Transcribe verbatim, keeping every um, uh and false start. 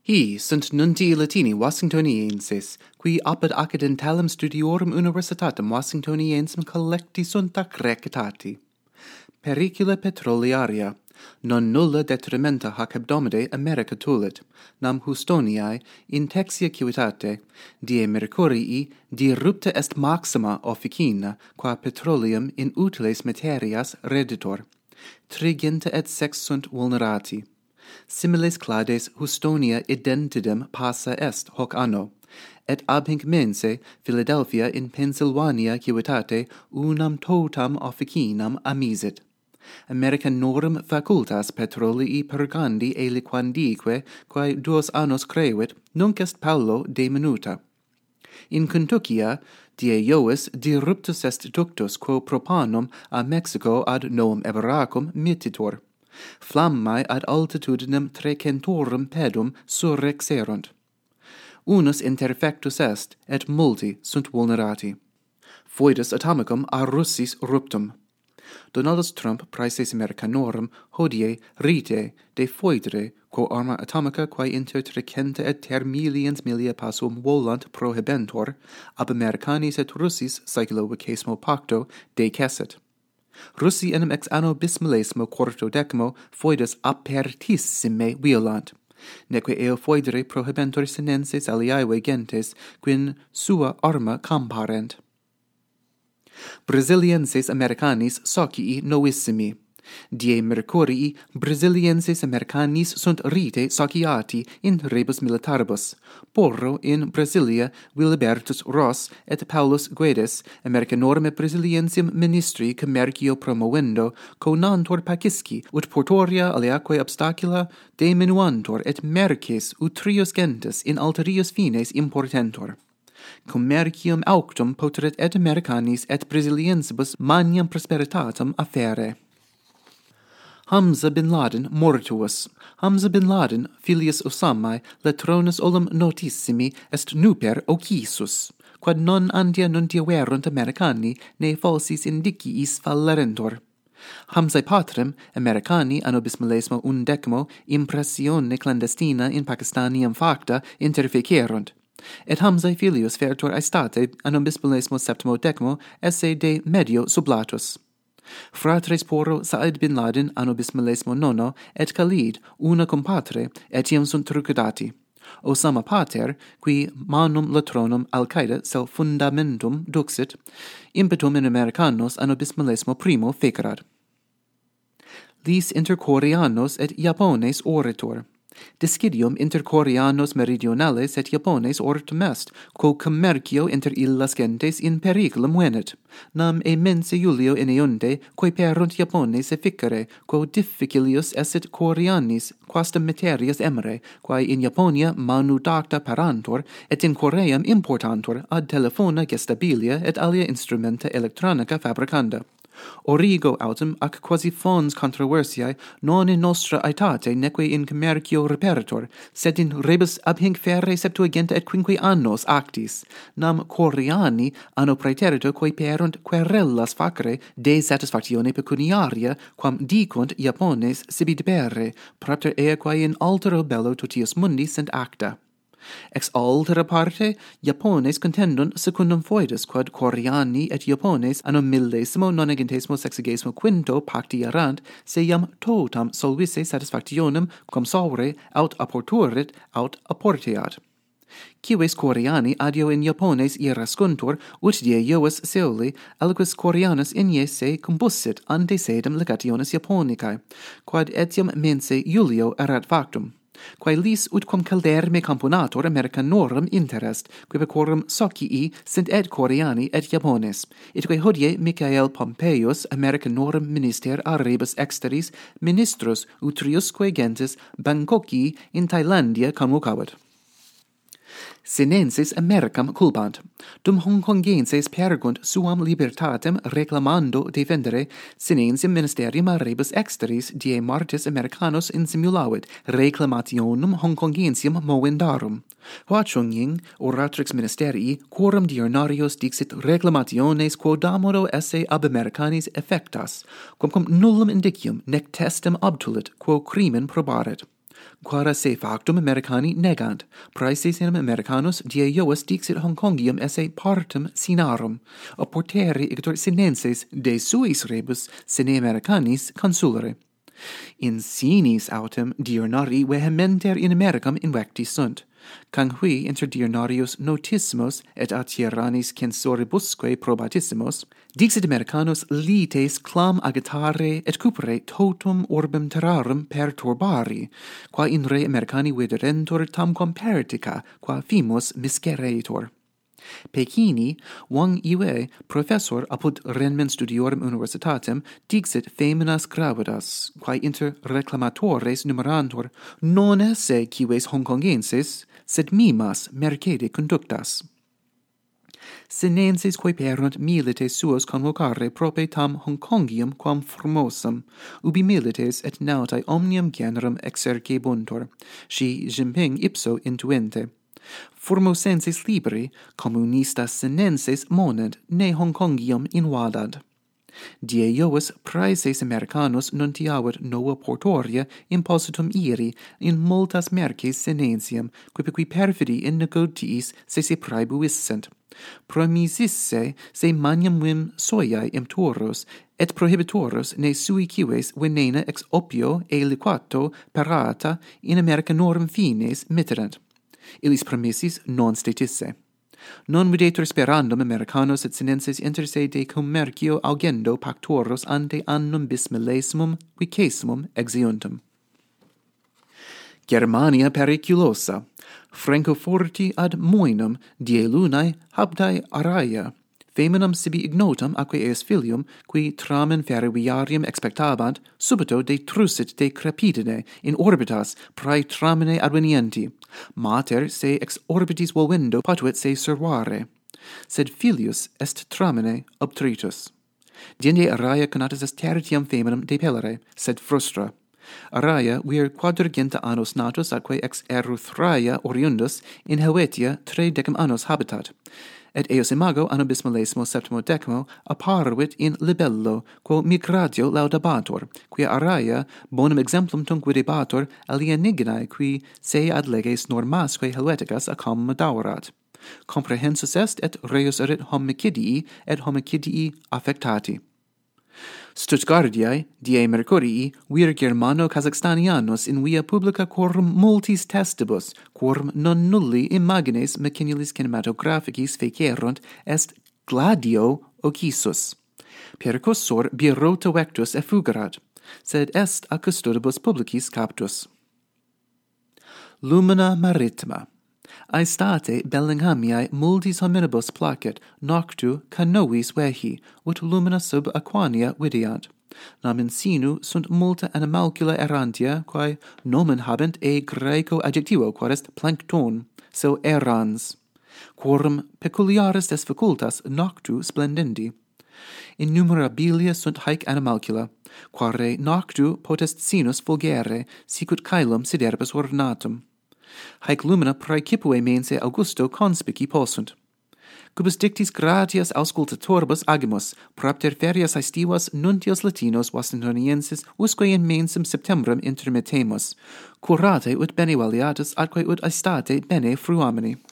Hi sunt nunti Latini Washingtoniensis, qui apud accidentalem studiorum universitatem Washingtoniensum collecti sunt ac recitati. Pericula petroliaria, non nulla detrimenta hac hebdomade America tulit, nam Houstoniae in texia civitate, die Mercurii dirupta est maxima officina, qua petroleum in utiles materias reditor. Triginta et sex sunt vulnerati. Similes clades Houstonia identidem passa est hoc anno, et ab hinc mense Philadelphia in Pennsylvania civitate unam totam officinam amisit. Americanorum facultas petrolii purgandi e liquandique, quae duos annos crevit, nunc est Paulo de minuta. In Kentuckia, die Iois diruptus est ductus quo propanum a Mexico ad novum Eberacum mittitor. Flammae ad altitudinem trecentorum pedum surrexerunt. Unus interfectus est, et multi sunt vulnerati. Foedus atomicum a Russis ruptum. Donaldus Trump praeses Americanorum hodie rite de foedere quo arma atomica quae inter trecenta et ter milliens millia passum volant prohibentor, ab Americanis et Russis saeculo vicesimo pacto decessit. Russi enim ex anno bismillesimo quarto decimo foedus apertissime violant, neque eo foedere prohibentor sinenses aliaeque gentes, quin sua arma comparent. Brasilienses Americanis socii novissimi. Die Mercurii Brasilienses Americanis sunt rite sociati in rebus militaribus. Porro in Brasilia Wilibertus Ross et Paulus Guedes, Americanorum et Brasiliensium ministri commercio promovendo, conantor pacisci, ut portoria aliaque obstacula diminuantor et merces utrius gentes in alterius fines importentor. Commercium auctum poteret et Americanis et Brasiliensibus maniam prosperitatem affaire. Hamza bin Laden mortuus. Hamza bin Laden, filius Osamae, latronus olim notissimi, est nuper occisus, quad non antia nuntiaverunt Americani, ne falsis indiciis fallerentur. Hamzae patrem, Americani anno bismillesimo undecimo, impressione clandestina in Pakistaniam facta interfecerunt. Et Hamzae filius fertur aestate anno bismillesimo septimo decimo esse de medio sublatus. Fratres porro Said bin Laden anno bismillesimo nono et Khalid una compatre etiam sunt trucidati. Osama pater, qui manum latronum Al-Qaeda sel fundamentum duxit, impetum in Americanos anno bismillesimo primo fecerat. Lis inter Coreanos et Japones oritor. Discidium inter Coreanos meridionales et Japones ortum est, quo commercio inter illas gentes in periculum venet, nam e mense Julio ineunde, quae perunt Japones efficere, quo difficilius esset Coreanis, quastem materias emere, quae in Japonia manudacta parantur, et in Coream importantur ad telefona gestabilia et alia instrumenta electronica fabricanda. Origo autem ac quasi fons controversiae non in nostra aetate neque in commercio reperitor, sed in rebus ab hinc ferre septuagenta et quinque annos actis, nam Coreani anno praeterito quae perunt querellas facere de satisfactione pecuniaria, quam dicunt Japones sibi debere, praeter ea quae in altero bello totius mundi sint acta. Ex altera parte, Japones contendunt secundum foedus, quod Coreani et Japones anno millesimo nonagentesimo sexagesimo quinto pacti erant, se iam totam solvisse satisfactionem quam solvere aut apporturit aut apporteat. Cives Coreani adio in Japones irascuntur, ut die Ioas seoli, aliquis Coreanus in se combussit ante sedem legationis Japonicae, quad etiam mense Julio erat factum. Quae lis utquam calderme componator Americanorum interest, quive quorum socii sint et Coreani et Japones, itque hodie Michael Pompeius Americanorum minister a rebus exteris ministros utriusque gentes Bangkoki in Thailandia convocavit. Sinenses Americam culpant, dum Hongkongenses pergunt suam libertatem reclamando defendere, sinensium ministerium a rebus exteris die martis Americanos insimulavit reclamationum Hongkongensium movendarum. Huachungying, oratrix ministerii, quorum diurnarios dixit reclamationes quodamodo esse ab Americanis effectas, quamquam nullum indicium nec testem obtulit quo crimen probaret. Quara se factum Americani negant, praeses in Americanus die Ioas dixit Hongkongium esse partum sinarum, apportere ictor sinenses de suis rebus sine Americanis consulere. In sinis autem diurnari vehementer in Americam invecti sunt, canhui inter diurnarius notissimos et atiranis censoribusque probatissimos, dixit Americanus lites clam agitare et cupere totum orbem terrarum perturbari, qua in re Americani viderentur tamquam pertica, qua fimus misceretur. Pecini, Wang Yue, professor apud renmen studiorum universitatem, dixit feminas gravidas, quae inter reclamatores numerantur, non esse cives Hongkongenses, sed mimas mercede conductas. Sinenses quae perunt milites suos convocare prope tam Hongkongium quam formosum, ubi milites et nautae omnium generum exergebuntur, Xi Jinping ipso intuente. Formosenses liberi, communistas sinenses monent, ne Hongkongium invadad. Die Ioas praeses Americanus nuntiavit nova portoria impositum iri in multas merces sinensium, quipiqui perfidi in negotiis se se praebuissent. Promisisse se magnum vim soiae impturos, et prohibitoros ne sui cives venena ex opio e liquato parata in Americanorum fines mitterant. Illis promissis non statisse. Non videtur sperandum Americanos et sinenses inter se de commercio augendo pactoros ante annum bis millesimum vicesimum exeuntum. Germania periculosa, Francoforti ad moenum die lunae habdae araia, feminam sibi ignotam aque eis filium, qui tramen ferroviarium expectabant, subito detrusit de crepidine in orbitas prae tramine advenienti, mater se ex orbitis volvendo patuit se servare, sed filius est tramine obtritus. Diende araia conatus est tertiam feminam depellere, sed frustra. Araia vir quadrigenta annos natus atque ex Erythraia oriundus in Helvetia tridecim annos habitat, et eos imago anno bismillesimo septimo decimo apparuit in libello, quo migratio laudabatur, quia araia bonum exemplum tunc videbatur alienignae qui se ad leges normasque Helveticas accommodaverat. Comprehensus est et reus erit homicidii et homicidii affectati. Stuttgardiae, die Mercurii, vir Germano-Kazakhstanianos in via publica quorum multis testibus, quorum non nulli imagines machinilis cinematographicis fecerunt, est gladio occisus. Percussor birota vectus effugerat, sed est a custodibus publicis captus. Lumina maritima. Aestate Bellinghamiae multis hominibus placet, noctu canois vehi, ut lumina sub aquania videant. Nam in sinu sunt multa animalcula errantia, quae nomen habent e Graeco adjectivo, quod est plankton, so errans, quorum peculiaris est facultas noctu splendendi. Innumerabilia sunt haec animalcula, quare noctu potest sinus fulgere, sicut caelum siderbus ornatum. Haec lumina praecipue mense Augusto conspici possunt. Cubus dictis gratias auscultatoribus agimus, propter ferias aestivas nuntios latinos Washingtoniensis usque in mensum septembrum intermittemus, curate ut bene valiatus atque ut aestate bene fruamini.